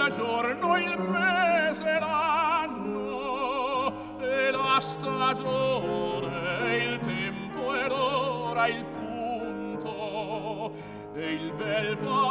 giorno, il mese, l'anno e la stagione, il tempo e l'ora, il punto e il bel